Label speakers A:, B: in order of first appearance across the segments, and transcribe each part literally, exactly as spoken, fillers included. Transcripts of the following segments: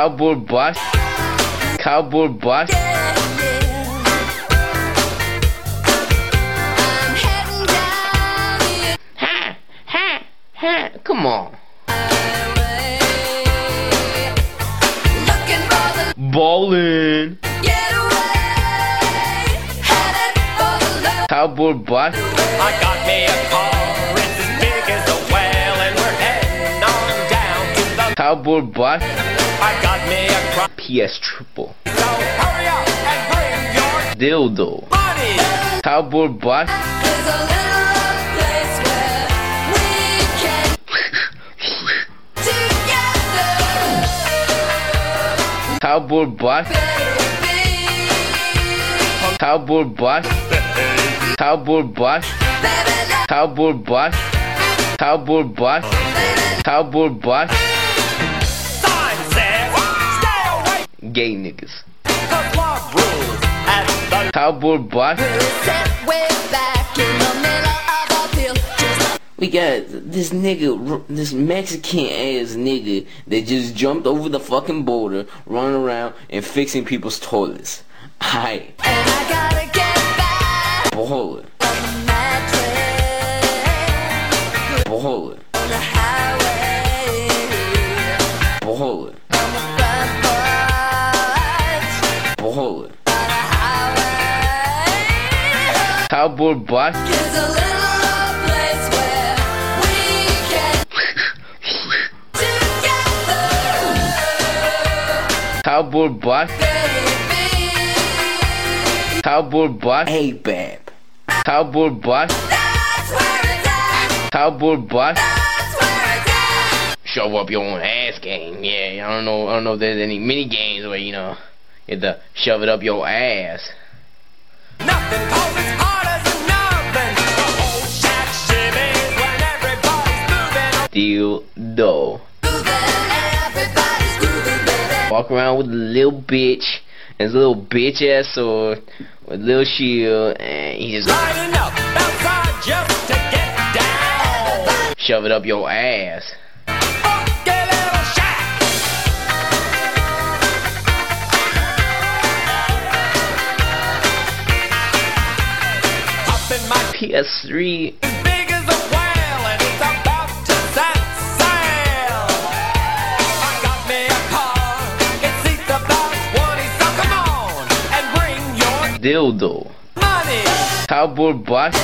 A: Cowboy boss. Cowboy boss. Ha, ha, ha. Come on. Ballin'. Cowboy boss.
B: I got me a car, it's as big as a whale, and we're heading on down to the
A: Cowboy boss.
B: I got me a crop.
A: P S triple.
B: So hurry up and bring your
A: Dildo.
B: money.
A: Cowboy boss. Cowboy boss. Cowboy boss. Cowboy boss. Cowboy boss. Cowboy boss. Cowboy boss.
B: Sign says, stay away.
A: Gay niggas.
B: The club rules at the
A: Cowboy boss. We got this nigga, this Mexican ass nigga that just jumped over the fucking border, running around and fixing people's toilets. Aight. Baller. Baller. Baller. Baller. Cowboy boss. Cowboy boss. Cowboy boss. Hey, bab. Cowboy boss. Cowboy boss. Show up your own ass game. Yeah, I don't know. I don't know if there's any mini games where you know you have to shove it up your ass.
B: nothing cold as hard as a nothing. The whole shack shimmies when everybody's moving.
A: Deal dough. Walk around with a little bitch and his little bitch ass sword with a little shield, and he just
B: Lining up outside just to get down.
A: shove it up your ass.
B: Funky little shack. Up in my
A: P S three.
B: as big as a whale, and it's about to set sail. I got me a car, it seats about twenty, so come on and bring your
A: Dildo.
B: money.
A: Cowboy boss.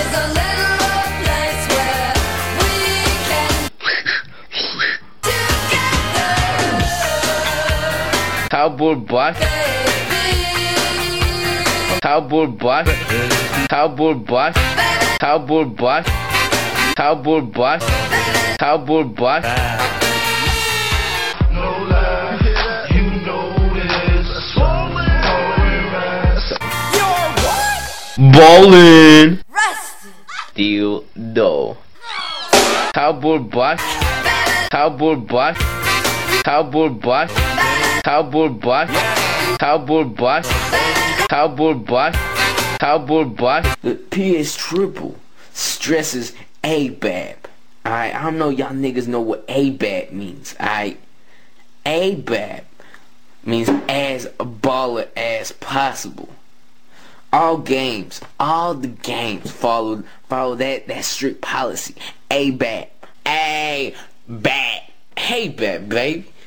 A: Cowboy boss. Cowboy boss. Cowboy boss. Cowboy boss. Cowboy boss. Cowboy boss.
B: You're what?
A: Ballin'. Deal dough. Cowboy boss. Cowboy boss. Cowboy boss. Cowboy boss. Cowboy boss. Cowboy boss. Cowboy boss. The P S triple stresses A B A B. Alright, I don't know y'all niggas know what A B A B means. Alright, A B A B means as baller as possible. All games, all the games follow follow that that strict policy. A B A B, A B A B, A B A B, baby.